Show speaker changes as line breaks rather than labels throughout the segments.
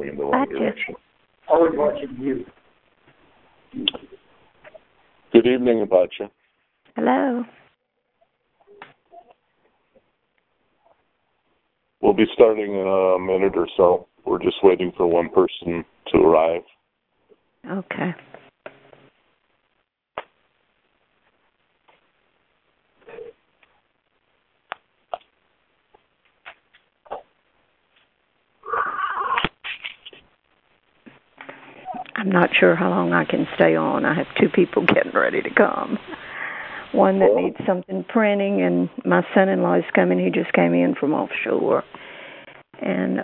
going in the wrong direction.
Always watching you.
Good evening, Abacha.
Hello.
We'll be starting in a minute or so. We're just waiting for one person to arrive.
Okay. I'm not sure how long I can stay on. I have two people getting ready to come. One that needs something printing, and my son-in-law is coming. He just came in from offshore. And,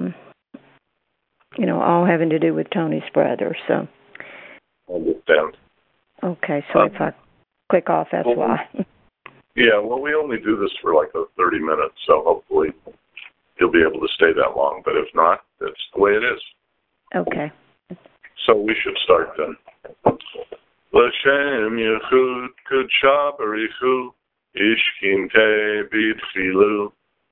all having to do with Tony's brother, so.
I understand.
Okay, so if I click off, that's why.
Yeah, well, we only do this for like 30 minutes, so hopefully you'll be able to stay that long. But if not, that's the way it is.
Okay.
So we should start then. L'shem Yechud Kudsha Barichu Ishkim Te B'Tchilu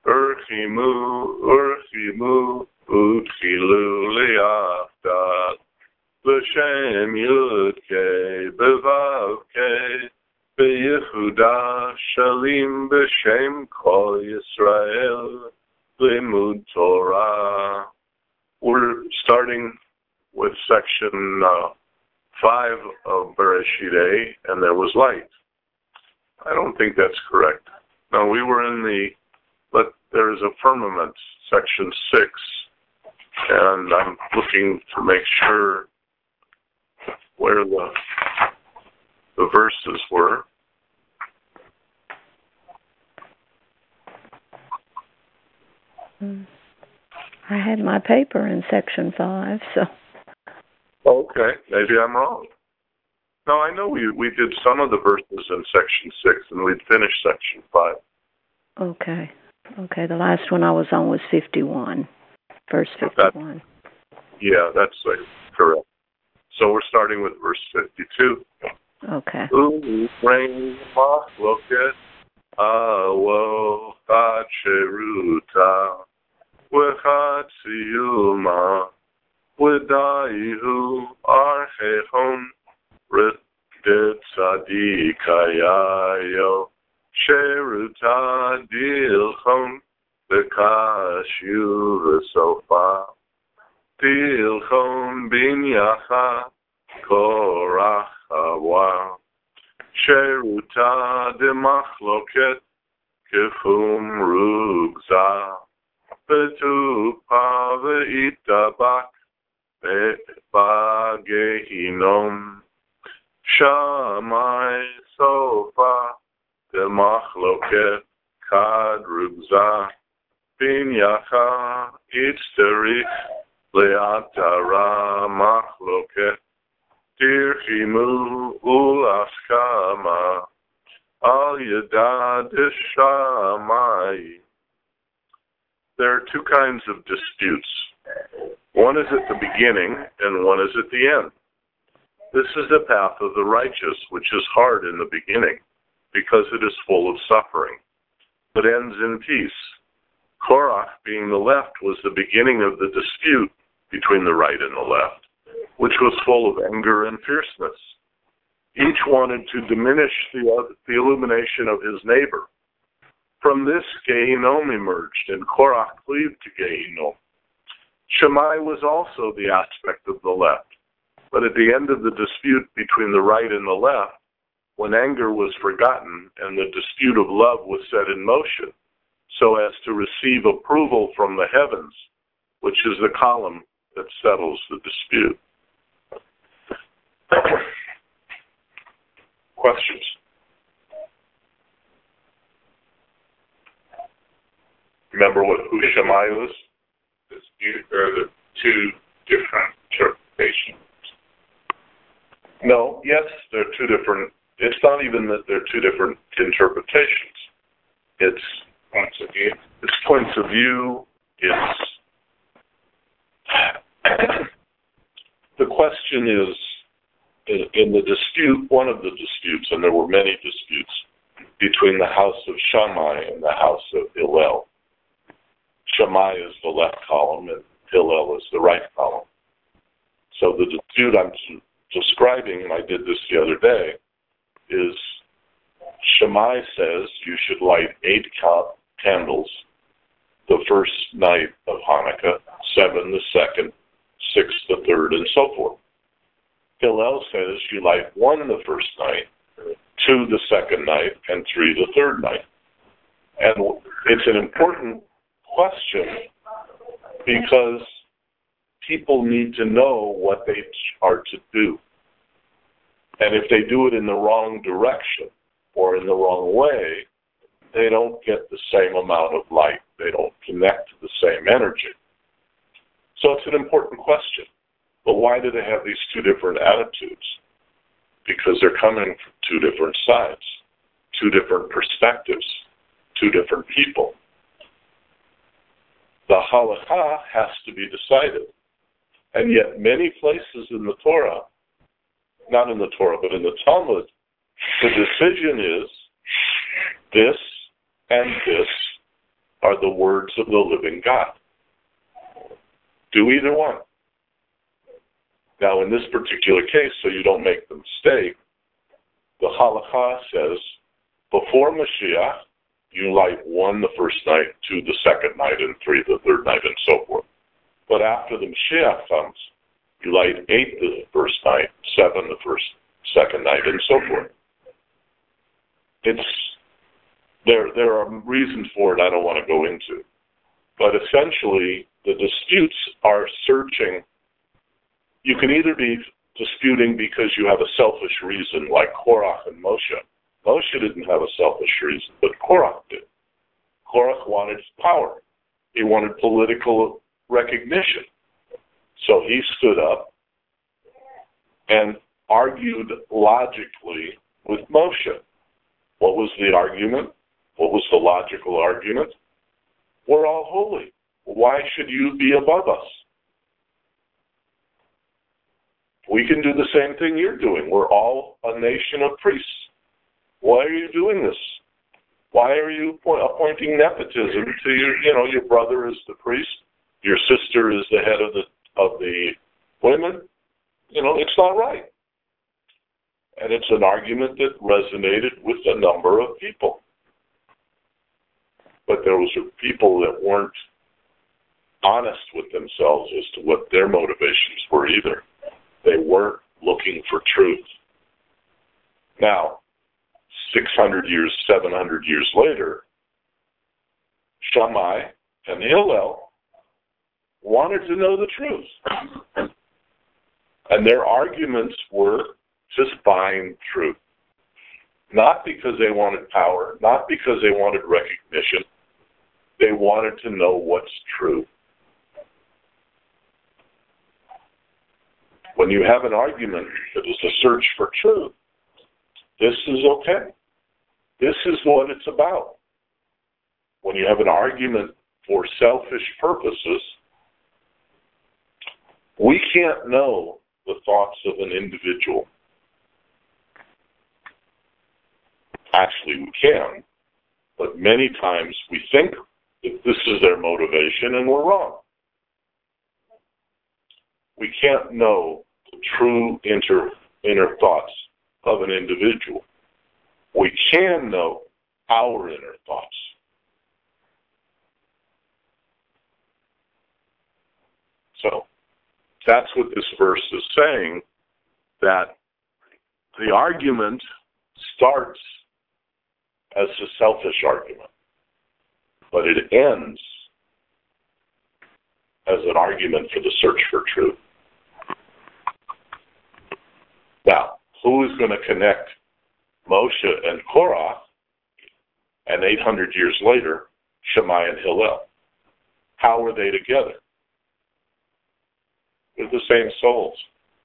Urchimu Utchilu Li'aftat L'shem Yudke B'Vavke B'Yehuda Shalim B'Shem Kol Yisrael Limud Torah. We're starting with section 5 of Bereshit A, and there was light. I don't think that's correct. No, we were but there is a firmament, section 6, and I'm looking to make sure where the verses were.
I had my paper in section 5, so.
Okay, maybe I'm wrong. No, I know we did some of the verses in section 6, and we'd finished section 5.
Okay, the last one I was on was 51, verse 51.
That's correct. So we're starting with verse 52.
Okay.
Rain machloket awo cheruta wechat siyuma W'da'ihu archechon ritdet tzadikayayo sheruta dilchon v'kashu v'sofa dilchon binyacha korach hawa sheruta demachloket kifum rugza v'tupa v'itabak Bagehinom Shamai Sofa Demachloket Kadrugza Binyacha Itzterich Leatara Machloket Dirchimu Ulaskama Al Yadad Shamai. There are two kinds of disputes. One is at the beginning, and one is at the end. This is the path of the righteous, which is hard in the beginning, because it is full of suffering, but ends in peace. Korach, being the left, was the beginning of the dispute between the right and the left, which was full of anger and fierceness. Each wanted to diminish the illumination of his neighbor. From this, Gehinom emerged, and Korach cleaved to Gehinom. Shammai was also the aspect of the left, but at the end of the dispute between the right and the left, when anger was forgotten and the dispute of love was set in motion, so as to receive approval from the heavens, which is the column that settles the dispute. Questions? Remember who Shammai was?
Are the two different interpretations?
No, yes, they're two different. It's not even that they're two different interpretations. It's
points of view.
It's points of view. It's the question is in the dispute. One of the disputes, and there were many disputes between the house of Shammai and the house of Hillel. Shammai is the left column, and Hillel well as the right column. So the dispute I'm describing, and I did this the other day, is Shammai says you should light 8 candles the first night of Hanukkah, 7 the second, 6 the third, and so forth. Hillel says you light 1 the first night, 2 the second night, and 3 the third night. And it's an important question because people need to know what they are to do. And if they do it in the wrong direction or in the wrong way, they don't get the same amount of light. They don't connect to the same energy. So it's an important question. But why do they have these 2 different attitudes? Because they're coming from 2 different sides, 2 different perspectives, 2 different people. The halakha has to be decided. And yet many places in the Torah, not in the Torah, but in the Talmud, the decision is this and this are the words of the living God. Do either one. Now, in this particular case, so you don't make the mistake, the halakha says, before Mashiach, you light 1 the first night, 2 the second night, and 3 the third night, and so forth. But after the Mashiach comes, you light 8 the first night, 7 the second night, and so forth. There are reasons for it I don't want to go into. But essentially, the disputes are searching. You can either be disputing because you have a selfish reason, like Korach and Moshe. Moshe didn't have a selfish reason, but Korach did. Korach wanted power. He wanted political recognition. So he stood up and argued logically with Moshe. What was the argument? What was the logical argument? We're all holy. Why should you be above us? We can do the same thing you're doing. We're all a nation of priests. Why are you doing this? Why are you appointing nepotism to your brother is the priest, your sister is the head of the women? It's not right. And it's an argument that resonated with a number of people. But there was people that weren't honest with themselves as to what their motivations were either. They weren't looking for truth. Now, 600 years, 700 years later, Shammai and Hillel wanted to know the truth. And their arguments were just buying truth. Not because they wanted power, not because they wanted recognition. They wanted to know what's true. When you have an argument that is a search for truth, this is okay. This is what it's about. When you have an argument for selfish purposes, we can't know the thoughts of an individual. Actually, we can, but many times we think that this is their motivation and we're wrong. We can't know the true inner thoughts of an individual. We can know our inner thoughts. So that's what this verse is saying, that the argument starts as a selfish argument, but it ends as an argument for the search for truth. Now, who is going to connect Moshe and Korah, and 800 years later, Shammai and Hillel? How are they together? They're the same souls.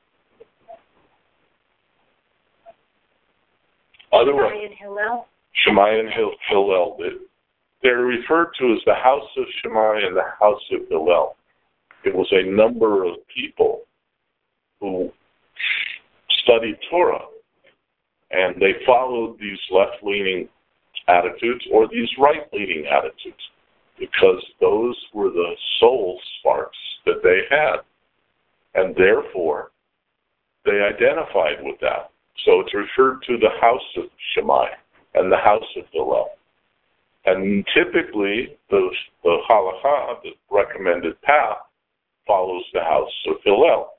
Otherwise,
Shammai and Hillel?
Shammai and Hillel. They're referred to as the house of Shammai and the house of Hillel. It was a number of people who studied Torah, and they followed these left-leaning attitudes or these right-leaning attitudes, because those were the soul sparks that they they had. And therefore, they identified with that. So it's referred to the house of Shammai and the house of Hillel. And typically, the halakha, the recommended path, follows the house of Hillel.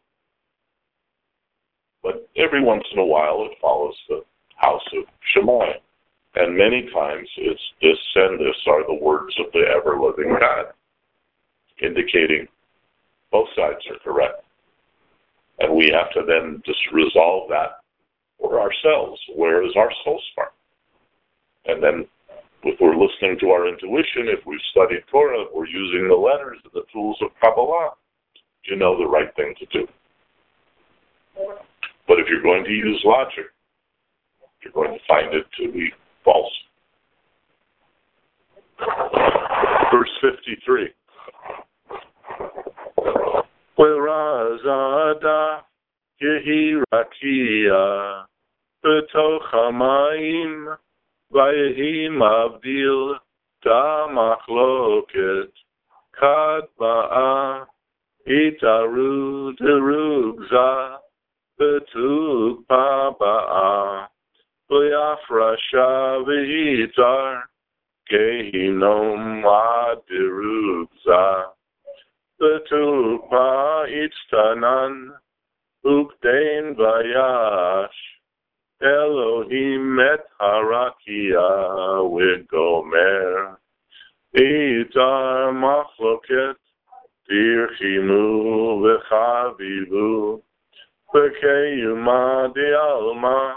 But every once in a while, it follows the house of Shammai. And many times, it's this and this are the words of the ever-living God, indicating both sides are correct. And we have to then just resolve that for ourselves. Where is our soul spark? And then if we're listening to our intuition, if we've studied Torah, if we're using the letters and the tools of Kabbalah, you know the right thing to do. But if you're going to use logic, you're going to find it to be false. Verse 53. Wherazada yehi rakia b'toch hamayim v'yehi mavdil da machloket kad ba'a itaru derugza b'tug ba'a v'yafrasha v'yitar gehinom adirugza Betupa itztanan, ukdein vayash, Elohim et harakia v'gomer, itar machloket, tirchimu v'chavivu, v'keyuma di'alma,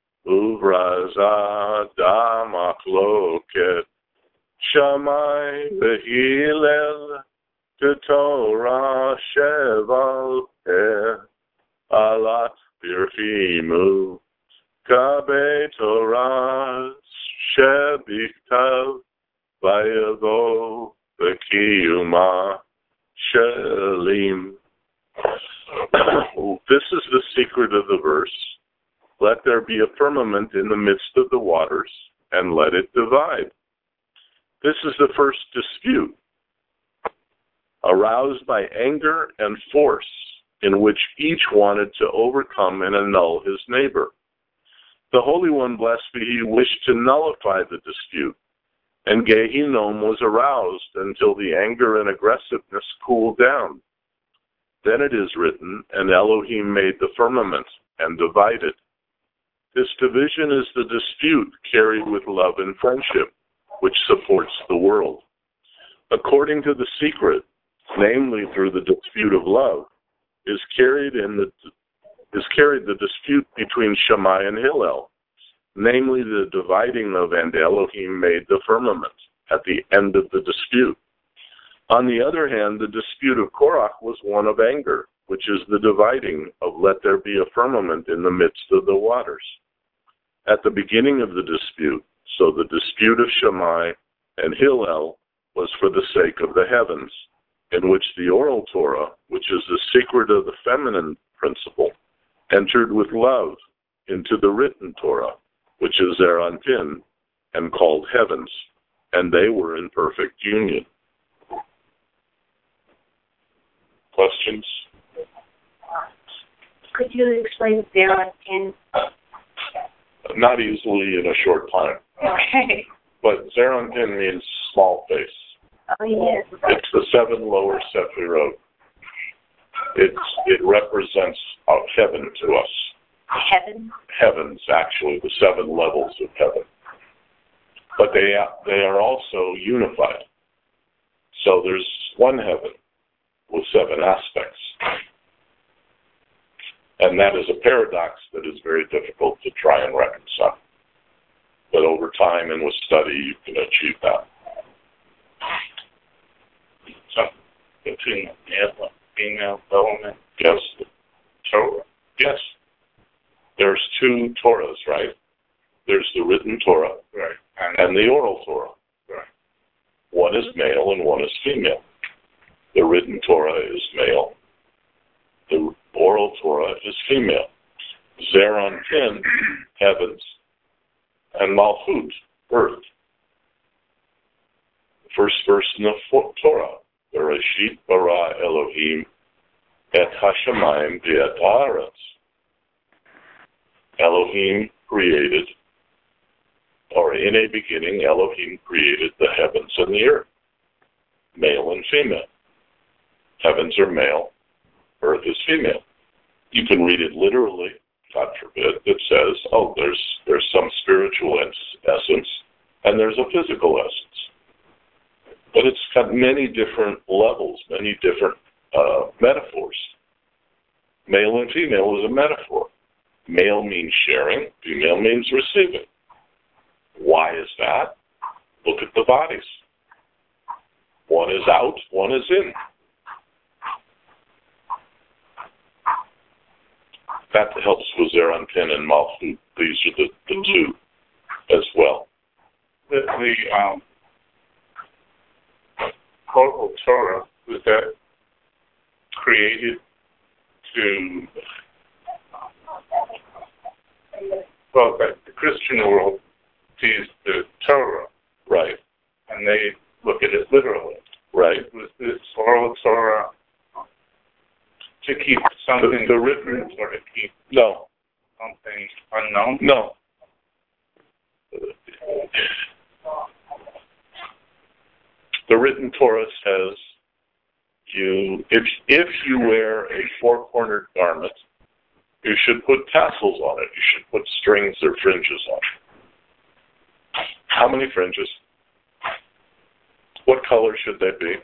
uvraza da machloket, Shammai v'hilel, the Torah sheval alat birchimu kabe Torah shebiktav vayavo v'kiyuma shelim. This is the secret of the verse. Let there be a firmament in the midst of the waters, and let it divide. This is the first dispute, aroused by anger and force, in which each wanted to overcome and annul his neighbor. The Holy One, blessed be He, wished to nullify the dispute, and Gehinom was aroused until the anger and aggressiveness cooled down. Then it is written, and Elohim made the firmament and divided. This division is the dispute carried with love and friendship, which supports the world. According to the secret, namely through the dispute of love, is carried the dispute between Shammai and Hillel, namely the dividing of and Elohim made the firmament at the end of the dispute. On the other hand, the dispute of Korach was one of anger, which is the dividing of let there be a firmament in the midst of the waters. At the beginning of the dispute, so the dispute of Shammai and Hillel was for the sake of the heavens, in which the oral Torah, which is the secret of the feminine principle, entered with love into the written Torah, which is Zeranpin, and called heavens, and they were in perfect union. Questions?
Could you explain Zeranpin?
Not easily in a short time.
Okay.
But Zeranpin means small face.
Oh, yes.
It's the 7 lower Sephirot. It represents heaven to us.
Heaven?
Heavens, actually, the 7 levels of heaven. But they are also unified. So there's one heaven with 7 aspects. And that is a paradox that is very difficult to try and reconcile. But over time and with study, you can achieve that.
So, between male and female element.
Yes.
Torah.
Yes. There's 2 Torahs, right? There's the written Torah,
Right.
and the oral Torah.
Right.
One is male and one is female. The written Torah is male. The oral Torah is female. Zeranpin, heavens, and Malchut, earth. The first verse in the Torah, Bereshit bara Elohim Et hashamayim v'et haaretz. Elohim created, or in a beginning, Elohim created the heavens and the earth, male and female. Heavens are male, earth is female. You can read it literally, God forbid. It says, oh, there's some spiritual essence, and there's a physical essence. But it's got many different levels, many different metaphors. Male and female is a metaphor. Male means sharing, female means receiving. Why is that? Look at the bodies. One is out, one is in. That helps with Zeranpin and Malchut. These are the two as well.
The Oral Torah, was that created to, well, the Christian world sees the Torah,
right,
and they look at it literally.
Right.
Was this Oral Torah to keep something
the written,
or to keep
no,
something unknown?
no. The written Torah says if you wear a four-cornered garment, you should put tassels on it. You should put strings or fringes on it. How many fringes? What color should they be?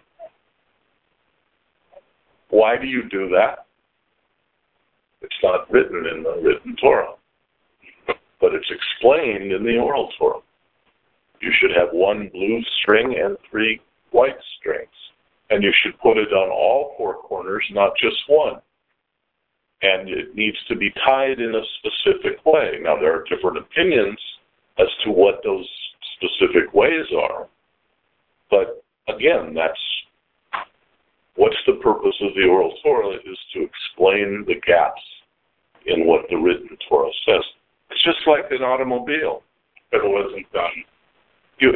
Why do you do that? It's not written in the written Torah, but it's explained in the oral Torah. You should have one blue string and 3 white strings, and you should put it on all 4 corners, not just one. And it needs to be tied in a specific way. Now, there are different opinions as to what those specific ways are, but again, what's the purpose of the oral Torah is to explain the gaps in what the written Torah says. It's just like an automobile.
If it wasn't done.
You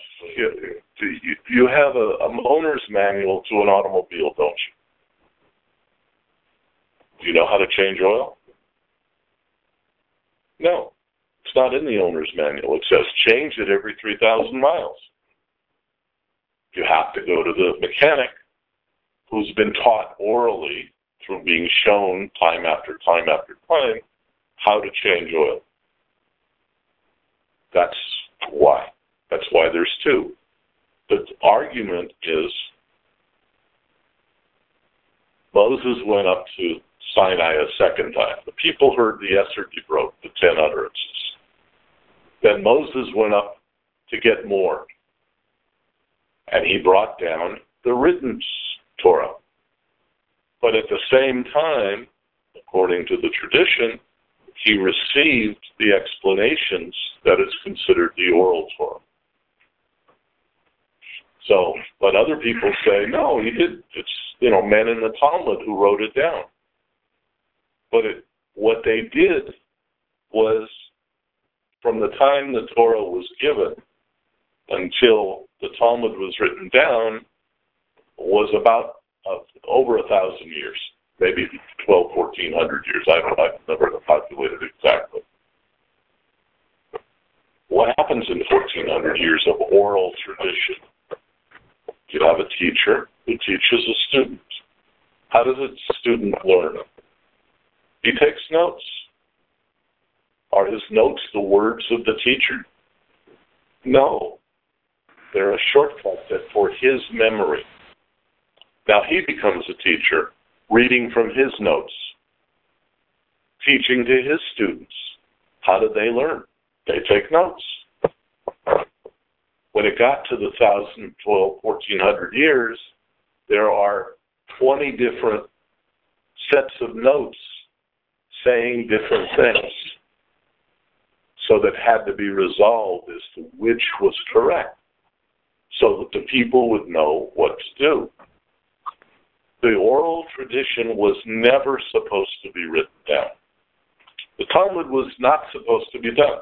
have an owner's manual to an automobile, don't you? Do you know how to change oil? No. It's not in the owner's manual. It says change it every 3,000 miles. You have to go to the mechanic who's been taught orally through being shown time after time after time how to change oil. That's why. That's why there's 2. The argument is Moses went up to Sinai a second time. The people heard the Eser Dibrot, the 10 utterances. Then Moses went up to get more. And he brought down the written Torah. But at the same time, according to the tradition, he received the explanations that is considered the oral Torah. So, but other people say, no, he did. It's, men in the Talmud who wrote it down. But what they did was, from the time the Torah was given until the Talmud was written down, was about over 1,000 years, maybe 1,400 years. I've never calculated exactly. What happens in 1,400 years of oral tradition? You have a teacher who teaches a student. How does a student learn? He takes notes. Are his notes the words of the teacher? No. They're a shortcut for his memory. Now he becomes a teacher, reading from his notes, teaching to his students. How do they learn? They take notes. When it got to the 1,400 years, there are 20 different sets of notes saying different things. So that had to be resolved as to which was correct, so that the people would know what to do. The oral tradition was never supposed to be written down. The Talmud was not supposed to be done.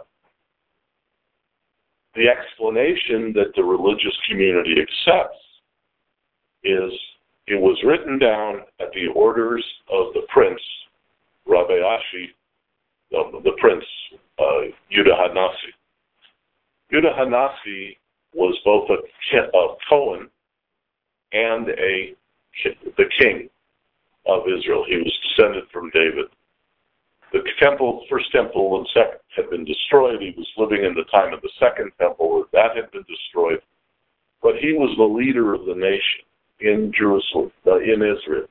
The explanation that the religious community accepts is It was written down at the orders of the prince, Rabbi Ashi, the prince, Yehuda Hanasi. Yehuda Hanasi was both a Cohen and the king of Israel. He was descended from David. The first temple and second had been destroyed. He was living in the time of the second temple. That had been destroyed. But he was the leader of the nation in Jerusalem, in Israel.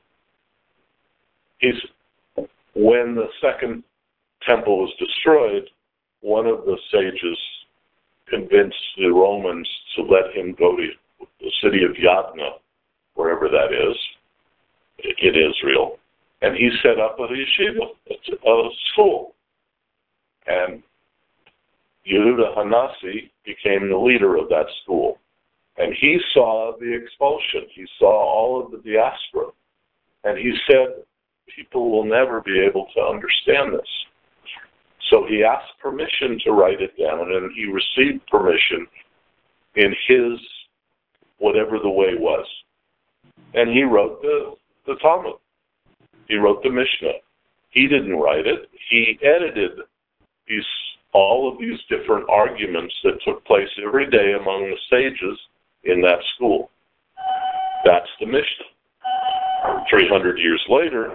When the second temple was destroyed, one of the sages convinced the Romans to let him go to the city of Yavna, wherever that is, in Israel, and he set up a yeshiva, a school. And Yehuda Hanasi became the leader of that school. And he saw the expulsion. He saw all of the diaspora. And he said, people will never be able to understand this. So he asked permission to write it down, and he received permission in his, whatever the way was. And he wrote the Talmud. He wrote the Mishnah. He didn't write it. He edited all of these different arguments that took place every day among the sages in that school. That's the Mishnah. 300 years later,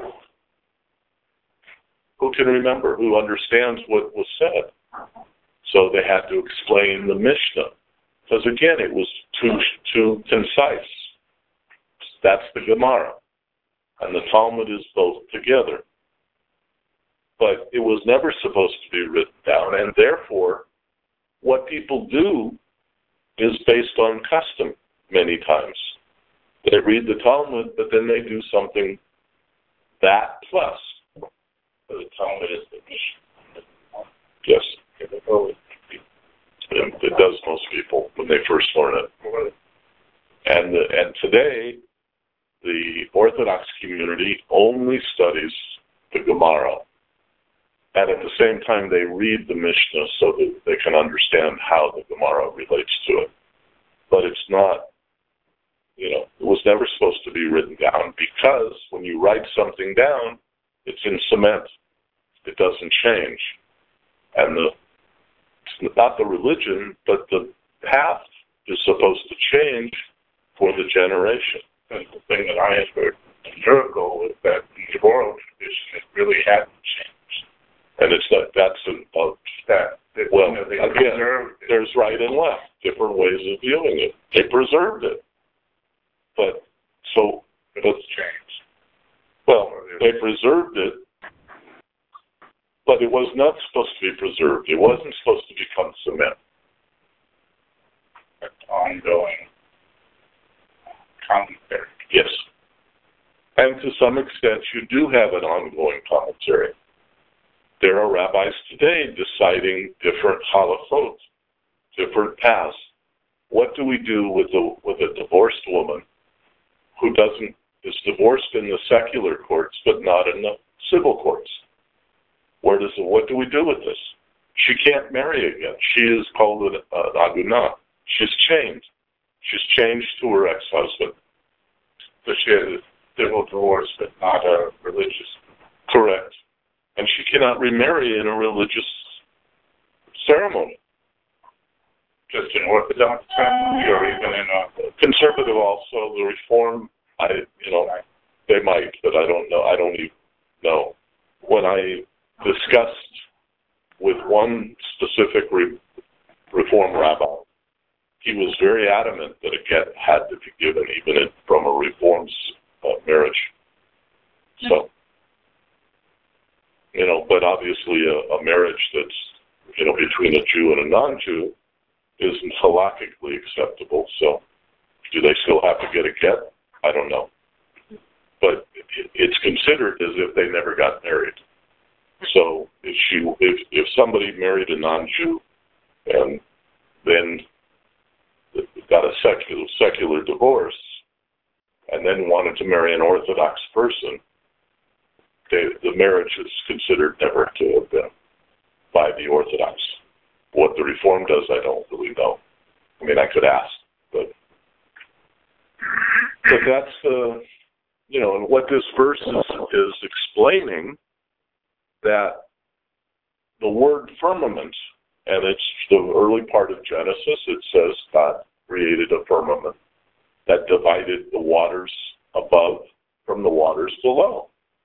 who can remember? Who understands what was said? So they had to explain the Mishnah. Because again, it was too concise. That's the Gemara. And the Talmud is both together. But it was never supposed to be written down, and therefore, what people do is based on custom many times. They read the Talmud, but then they do something that plus. The Talmud is the Mishnah. Yes. It does most people when they first learn it. And today, the Orthodox community only studies the Gemara. And at the same time, they read the Mishnah so that they can understand how the Gemara relates to it. But it's not, it was never supposed to be written down, because when you write something down, it's in cement. It doesn't change. And it's not the religion, but the path is supposed to change for the generation.
And the thing that I had heard a year ago was that the oral tradition really hadn't changed.
And it's not, again, there's right and left, different ways of viewing it. They preserved it. But it's changed. Well, they preserved it, but it was not supposed to be preserved. It wasn't supposed to become cement.
That's ongoing commentary.
Yes. And to some extent, you do have an ongoing commentary. There are rabbis today deciding different halachot, different paths. What do we do with a divorced woman who is divorced in the secular courts but not in the civil courts? What do we do with this? She can't marry again. She is called an agunah. She's chained. She's changed to her ex-husband.
So she has a civil divorce, but not a religious.
Correct. And she cannot remarry in a religious ceremony.
Just an Orthodox ceremony, or even in a
conservative also. The Reform, they might, but I don't know. I don't even know. When I discussed with one specific Reform rabbi, he was very adamant that a get had to be given, even from a Reform marriage. So, but obviously a marriage that's, between a Jew and a non-Jew isn't halakhically acceptable. So, do they still have to get a get? I don't know. But it's considered as if they never got married. So if somebody married a non-Jew and then got a secular divorce and then wanted to marry an Orthodox person, the marriage is considered never to have been by the Orthodox. What the Reform does, I don't really know. I mean, I could ask, but that's and what this verse is explaining, that the word firmament, and it's the early part of Genesis, it says God created a firmament that divided the waters above from the waters below.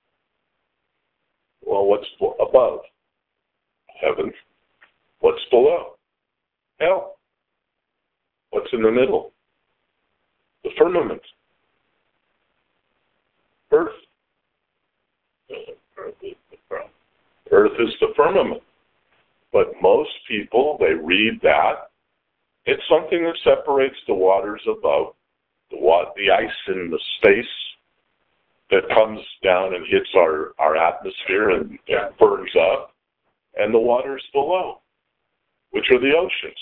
Well, what's above? Heaven. What's below? Hell. What's in the middle? The firmament. Earth. Earth is the firmament. But most people, they read that. It's something that separates the waters above, the ice in the space that comes down and hits our atmosphere and burns up, and the waters below, which are the oceans.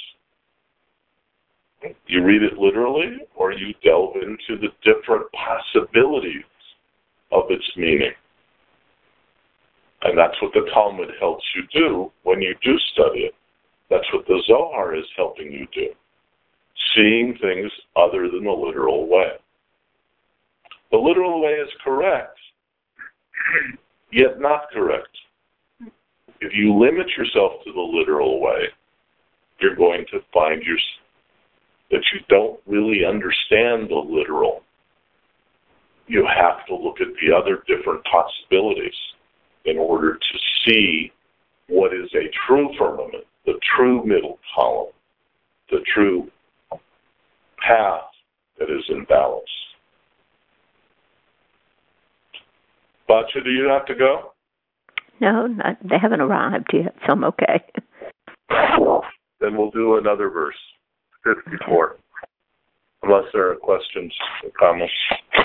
You read it literally, or you delve into the different possibilities of its meaning. And that's what the Talmud helps you do when you do study it. That's what the Zohar is helping you do. Seeing things other than the literal way. The literal way is correct, yet not correct. If you limit yourself to the literal way, you're going to find that you don't really understand the literal. You have to look at the other different possibilities in order to see what is a true firmament, the true middle column, the true path that is in balance. Bacha, do you have to go?
No, they haven't arrived yet, so I'm okay.
Then we'll do another verse, 54. Okay. Unless there are questions or comments.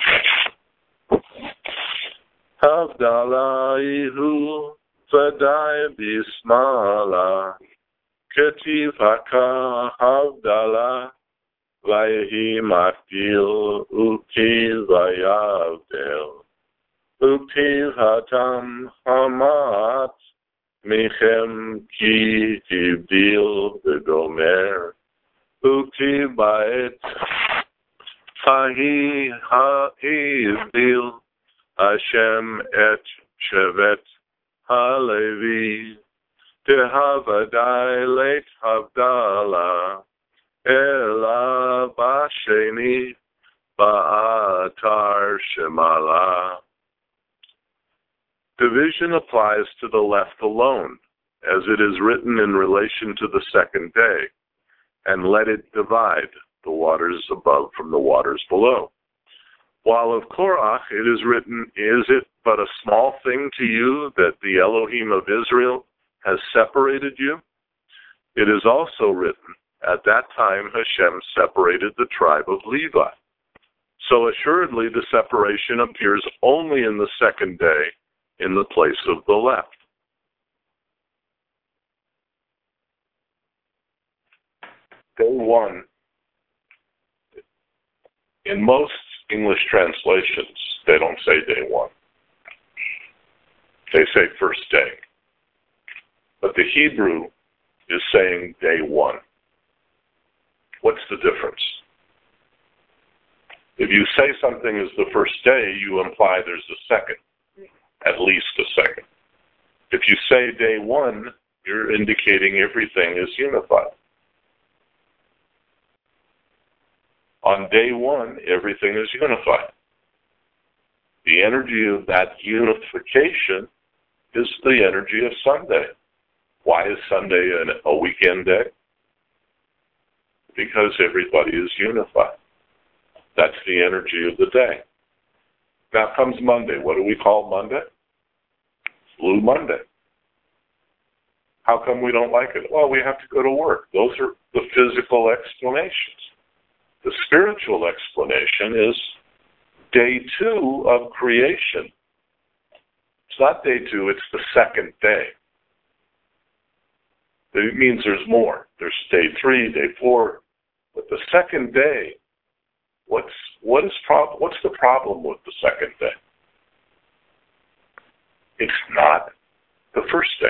Havdalaihu Vadai Bismala Ketiv Haka Havdalah Vayehi Mafdil Uktiv Vayavdel Uktiv Hatam Hamat Michem Ki Hivdil V'Gomer Uktiv Ba'et Hahi Hivdil Hashem et Shevet Halevi Tehavadai Leit Havdalah Ela Basheni Ba'atar Shemala. Division applies to the left alone, as it is written in relation to the second day, and let it divide the waters above from the waters below. While of Korach it is written, is it but a small thing to you that the Elohim of Israel has separated you? It is also written, at that time Hashem separated the tribe of Levi. So assuredly the separation appears only in the second day in the place of the left. Day one. In most English translations, they don't say day one. They say first day. But the Hebrew is saying day one. What's the difference? If you say something is the first day, you imply there's a second, at least a second. If you say day one, you're indicating everything is unified. On day one, everything is unified. The energy of that unification is the energy of Sunday. Why is Sunday a weekend day? Because everybody is unified. That's the energy of the day. Now comes Monday. What do we call Monday? Blue Monday. How come we don't like it? Well, we have to go to work. Those are the physical explanations. The spiritual explanation is day two of creation. It's not day two, it's the second day. It means there's more. There's day 3, day 4. But the second day, what's the problem with the second day? It's not the first day.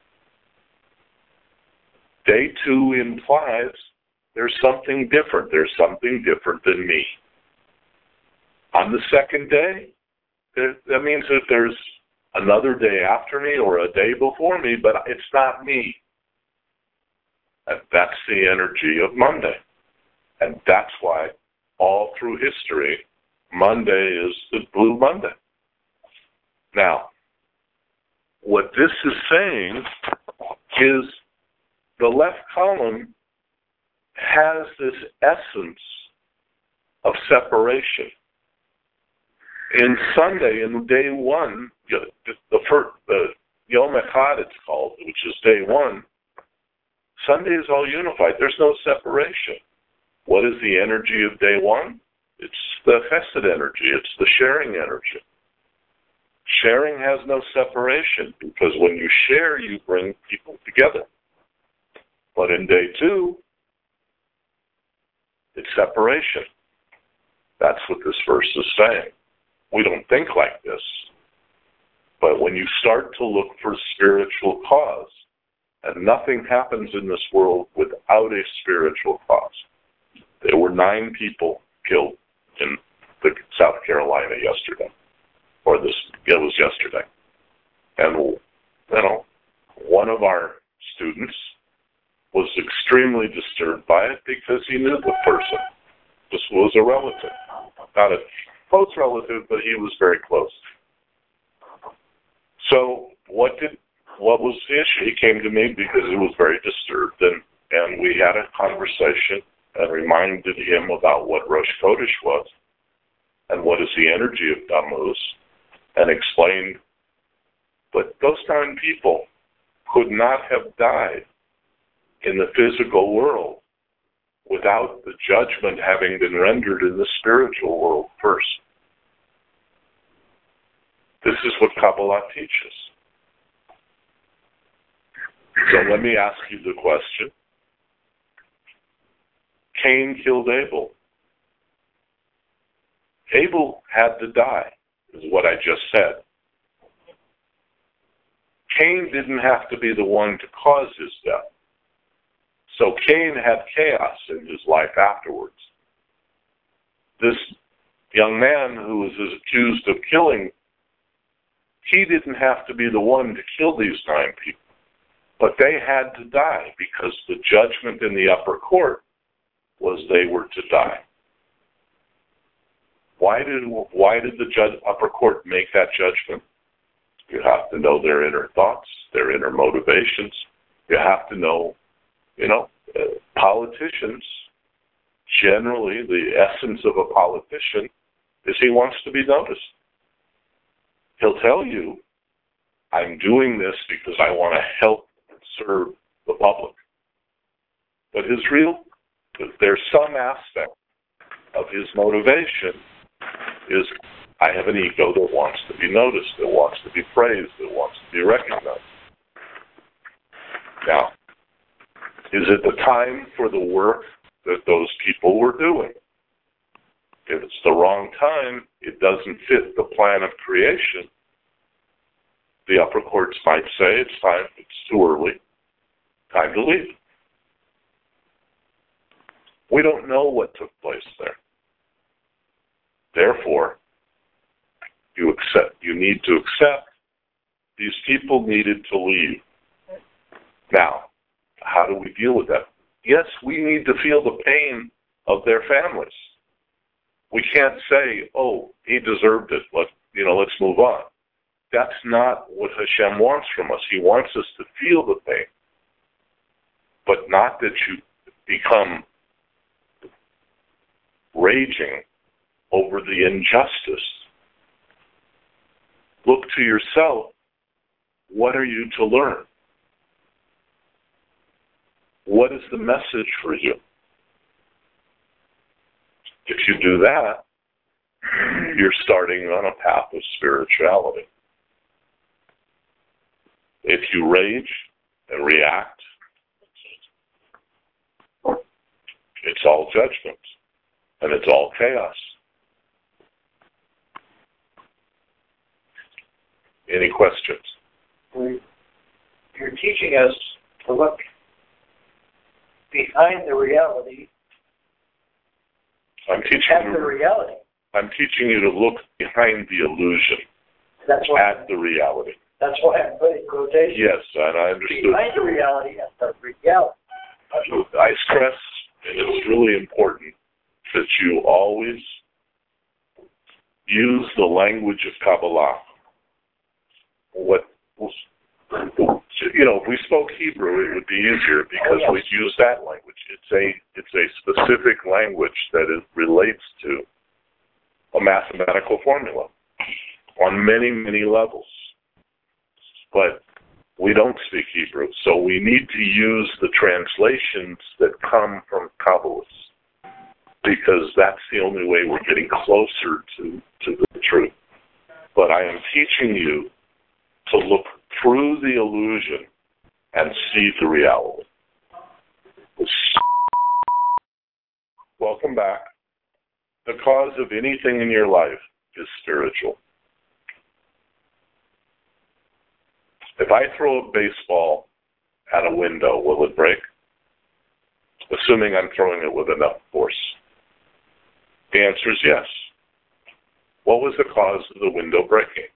Day 2 implies there's something different. There's something different than me. On the second day, That means that there's another day after me or a day before me, but it's not me. And that's the energy of Monday. And that's why all through history, Monday is the Blue Monday. Now, what this is saying is the left column has this essence of separation. In Sunday, in day one, the Yom Echad it's called, which is day one, Sunday is all unified. There's no separation. What is the energy of day one? It's the Chesed energy. It's the sharing energy. Sharing has no separation because when you share, you bring people together. But in day two, it's separation. That's what this verse is saying. We don't think like this. But when you start to look for spiritual cause, and nothing happens in this world without a spiritual cause. There were 9 people killed in South Carolina yesterday. It was yesterday. And, one of our students was extremely disturbed by it because he knew the person. This was a relative. Not a close relative, but he was very close. So what was the issue? He came to me because he was very disturbed, and we had a conversation and reminded him about what Rosh Chodesh was and what is the energy of Tammuz, and explained, but those 9 people could not have died in the physical world without the judgment having been rendered in the spiritual world first. This is what Kabbalah teaches. So let me ask you the question. Cain killed Abel. Abel had to die, is what I just said. Cain didn't have to be the one to cause his death. So Cain had chaos in his life afterwards. This young man who was accused of killing, he didn't have to be the one to kill these 9 people. But they had to die because the judgment in the upper court was they were to die. Why did the upper court make that judgment? You have to know their inner thoughts, their inner motivations. You have to know, politicians, generally the essence of a politician is he wants to be noticed. He'll tell you, I'm doing this because I want to help serve the public. But there's some aspect of his motivation is, I have an ego that wants to be noticed, that wants to be praised, that wants to be recognized. Now, is it the time for the work that those people were doing? If it's the wrong time, it doesn't fit the plan of creation, the upper courts might say it's time, it's too early, time to leave. We don't know what took place there. Therefore, you need to accept these people needed to leave. Now, how do we deal with that? Yes, we need to feel the pain of their families. We can't say, oh, he deserved it, let's move on. That's not what Hashem wants from us. He wants us to feel the pain, but not that you become raging over the injustice. Look to yourself. What are you to learn? What is the message for you? If you do that, you're starting on a path of spirituality. If you rage and react, it's all judgment and it's all chaos. Any questions?
You're teaching us to look behind the reality.
I'm teaching you to look behind the illusion
That's why.
at the reality.
That's why I put in quotation.
Yes, and I understood.
Behind the reality at the reality.
I stress, and it's really important, that you always use the language of Kabbalah. If we spoke Hebrew, it would be easier because we'd use that language. It's a specific language that relates to a mathematical formula on many, many levels. But we don't speak Hebrew, so we need to use the translations that come from Kabbalists, because that's the only way we're getting closer to the truth. But I am teaching you to look through the illusion and see the reality. Welcome back. The cause of anything in your life is spiritual. If I throw a baseball at a window, will it break? Assuming I'm throwing it with enough force. The answer is yes. What was the cause of the window breaking?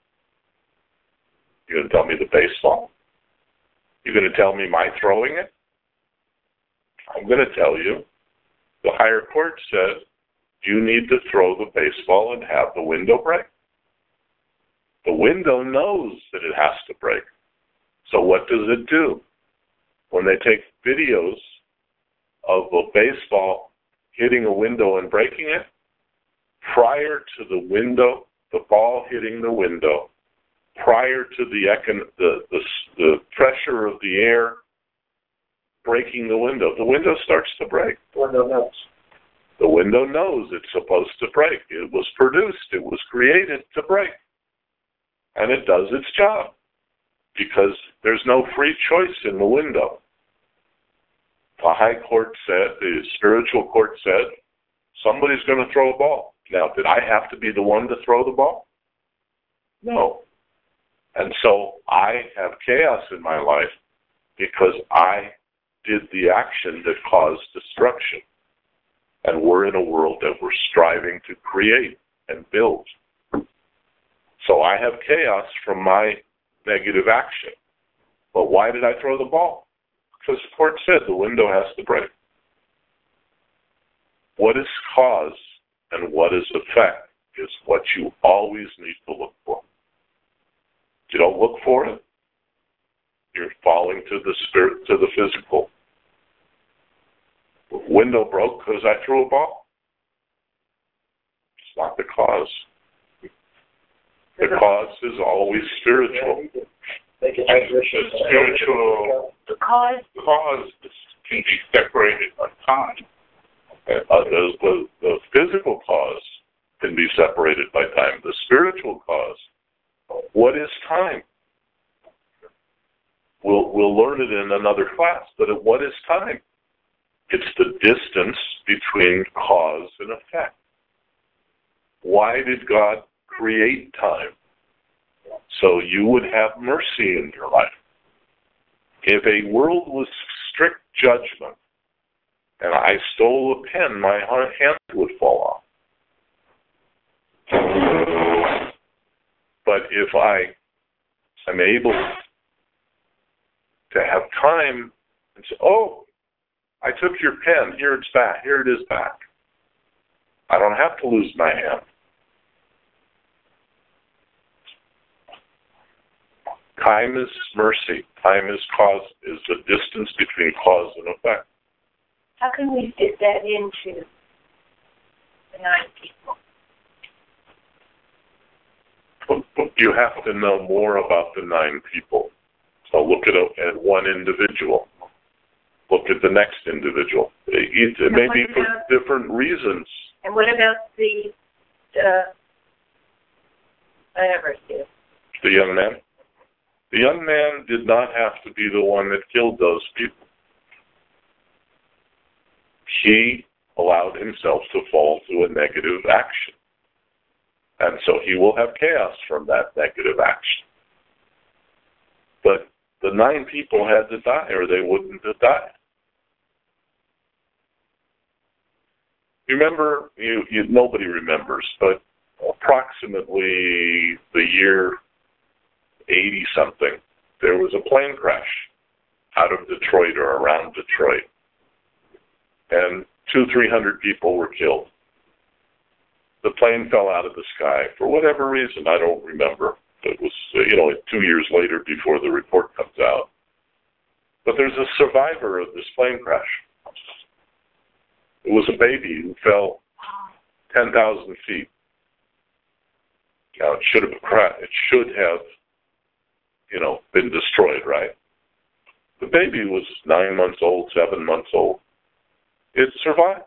You're going to tell me the baseball? You're going to tell me my throwing it? I'm going to tell you. The higher court said you need to throw the baseball and have the window break. The window knows that it has to break. So what does it do? When they take videos of a baseball hitting a window and breaking it, prior to the ball hitting the window, prior to the pressure of the air breaking the window starts to break.
The window knows.
The window knows it's supposed to break. It was produced. It was created to break. And it does its job because there's no free choice in the window. The high court said, the spiritual court said, somebody's going to throw a ball. Now, did I have to be the one to throw the ball? No. And so I have chaos in my life because I did the action that caused destruction. And we're in a world that we're striving to create and build. So I have chaos from my negative action. But why did I throw the ball? Because the court said the window has to break. What is cause and what is effect is what you always need to look for. If you don't look for it, you're falling to the spirit, to the physical. The window broke because I threw a ball. It's not the cause. The cause is always spiritual.
They can transition.
The spiritual
Cause
can be separated by time.
The physical cause can be separated by time. The spiritual cause, what is time? We'll learn it in another class, but what is time? It's the distance between cause and effect. Why did God create time? So you would have mercy in your life. If a world was strict judgment and I stole a pen, my hand would fall off. But if I am able to have time and say, oh, I took your pen, here it is back. I don't have to lose my hand. Time is mercy. Time is the distance between cause and effect.
how can we fit that into the 9 people?
But you have to know more about the 9 people. So look at one individual. Look at the next individual. It may be for different reasons.
And what about the whatever it is?
The young man? The young man did not have to be the one that killed those people. He allowed himself to fall to a negative action. And so he will have chaos from that negative action. But the 9 people had to die or they wouldn't have died. You remember, nobody remembers, but approximately the year 80-something, there was a plane crash out of Detroit or around Detroit. And 200-300 people were killed. The plane fell out of the sky for whatever reason, I don't remember. It was, 2 years later before the report comes out. But there's a survivor of this plane crash. It was a baby who fell 10,000 feet. Now, it should have been destroyed, right? The baby was 9 months old, 7 months old. It survived.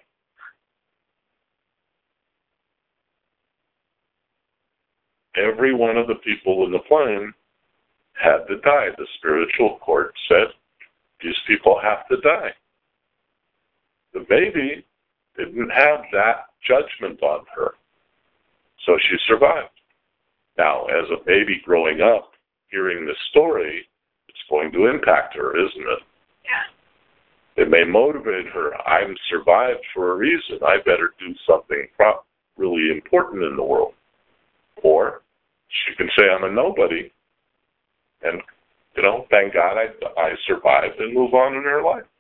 Every one of the people in the plane had to die. The spiritual court said, these people have to die. The baby didn't have that judgment on her, so she survived. Now, as a baby growing up, hearing this story, it's going to impact her, isn't it? Yeah. It may motivate her. I'm survived for a reason. I better do something really important in the world. Or she can say, I'm a nobody, and, thank God I survived and move on in her life.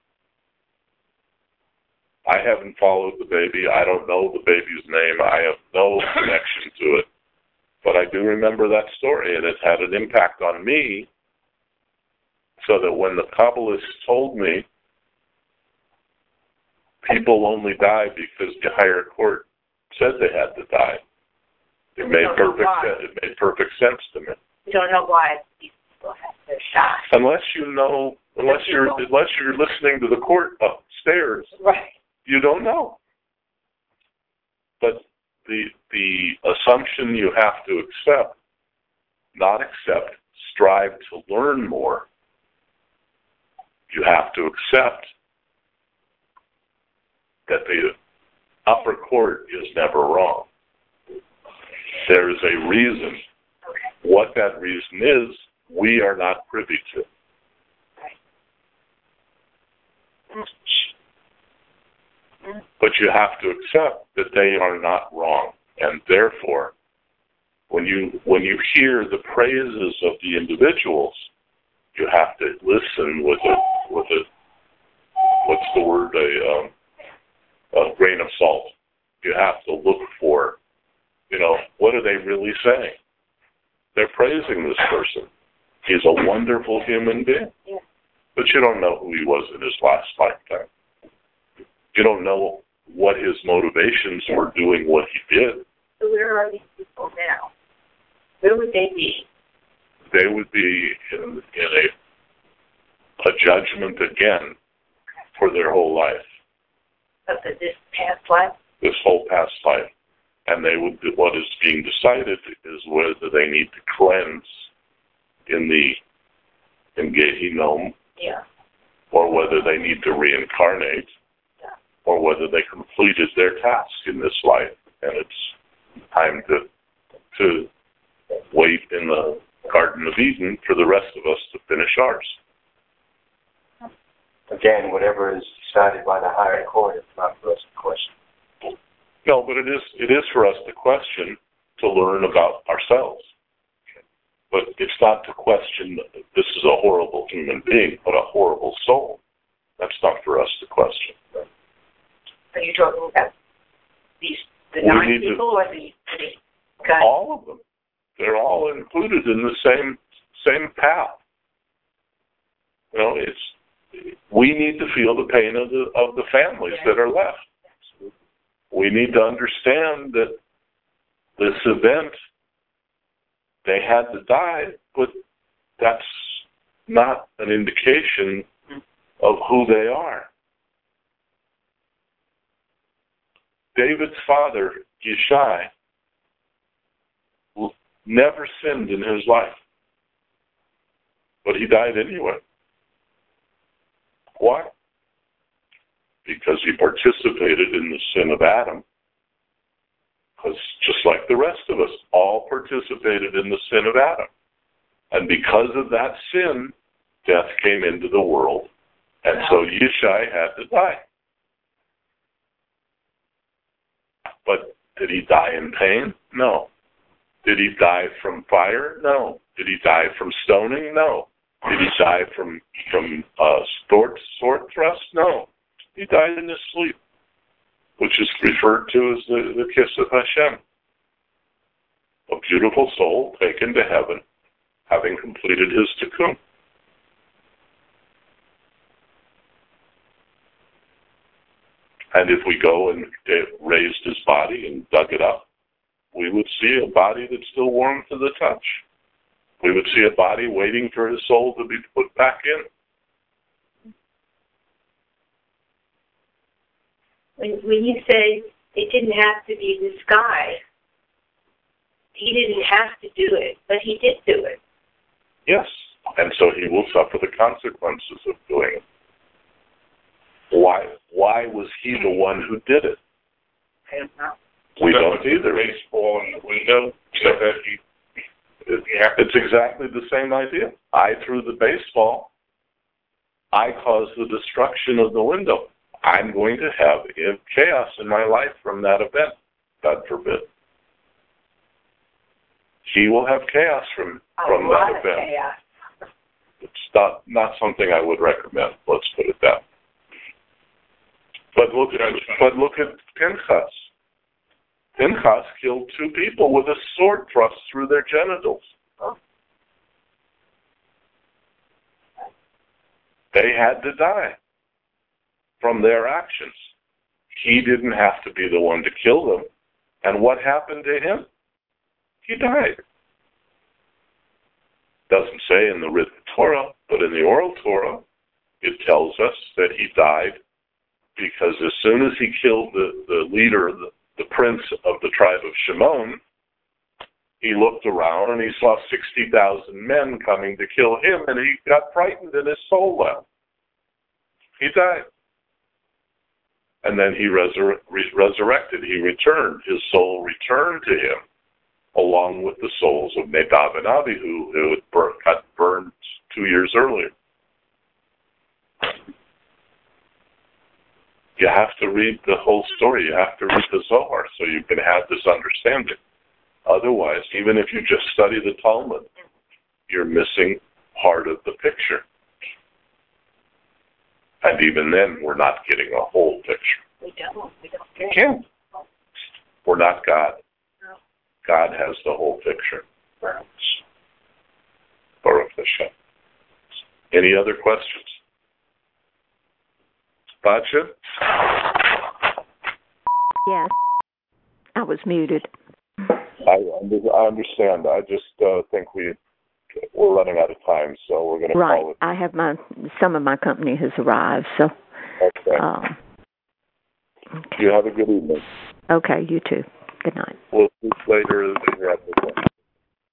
I haven't followed the baby. I don't know the baby's name. I have no connection to it. But I do remember that story, and it had an impact on me, so that when the Kabbalists told me people only die because the higher court said they had to die, it made perfect sense to me.
We don't know why these people have their shot. Unless
you're listening to the court upstairs,
right?
You don't know. But the assumption you have to accept, not accept, strive to learn more. You have to accept that the upper court is never wrong. There is a reason.
Okay.
What that reason is, we are not privy to.
Right.
But you have to accept that they are not wrong. And therefore, when you hear the praises of the individuals, you have to listen with a what's the word, a grain of salt. You have to look for, what are they really saying? They're praising this person. He's a wonderful human being.
Yeah.
But you don't know who he was in his last lifetime. You don't know what his motivations were doing what he did.
So where are these people now? Where would they be?
They would be in a judgment again for their whole life.
Of this past life?
This whole past life. And what is being decided is whether they need to cleanse in Gehinnom,
yeah,
or whether they need to reincarnate,
yeah,
or whether they completed their task in this life, and it's time to wait in the Garden of Eden for the rest of us to finish ours.
Again, whatever is decided by the higher court is not for us to question.
No, but it is for us to question, to learn about ourselves. But it's not to question this is a horrible human being, but a horrible soul. That's not for us to question.
Are you talking about the 9 people or the guys?
All of them. They're all included in the same path. We need to feel the pain of the families that are left. We need to understand that this event, they had to die, but that's not an indication of who they are. David's father, Yishai, never sinned in his life, but he died anyway. Why? Because he participated in the sin of Adam. Because just like the rest of us, all participated in the sin of Adam. And because of that sin, death came into the world. And so Yishai had to die. But did he die in pain? No. Did he die from fire? No. Did he die from stoning? No. Did he die from sword thrust? No. He died in his sleep, which is referred to as the kiss of Hashem. A beautiful soul taken to heaven, having completed his tikkun. And if we go and raised his body and dug it up, we would see a body that's still warm to the touch. We would see a body waiting for his soul to be put back in.
When you say it didn't have to be this guy, he didn't have to do it, but he did do it.
Yes, and so he will suffer the consequences of doing it. Why was he the one who did it?
I don't know.
We don't either.
Baseball in the window, so that
it's exactly the same idea. I threw the baseball. I caused the destruction of the window. I'm going to have chaos in my life from that event, God forbid. He will have chaos from that event.
Chaos.
It's not something I would recommend. Let's put it that way. But look at Pinchas. Pinchas killed 2 people with a sword thrust through their genitals. They had to die from their actions. He didn't have to be the one to kill them. And what happened to him? He died. Doesn't say in the written Torah, but in the oral Torah, it tells us that he died because as soon as he killed the leader, the prince of the tribe of Shimon, he looked around and he saw 60,000 men coming to kill him, and he got frightened and his soul left. He died. And then he resurrected. He returned. His soul returned to him, along with the souls of Nadab and Abihu, who got burned 2 years earlier. You have to read the whole story. You have to read the Zohar so you can have this understanding. Otherwise, even if you just study the Talmud, you're missing part of the picture. And even then, we're not getting a whole picture.
We don't.
You can't. We're not God.
No.
God has the whole picture.
Well,
Baruch Hashem. Any other questions? Bacha?
Yes. I was muted.
I understand. I just think we're running out of time, so we're going to call it.
I have some of my company has arrived, so.
Okay.
Okay.
You have a good evening.
Okay, you too. Good night.
We'll speak later.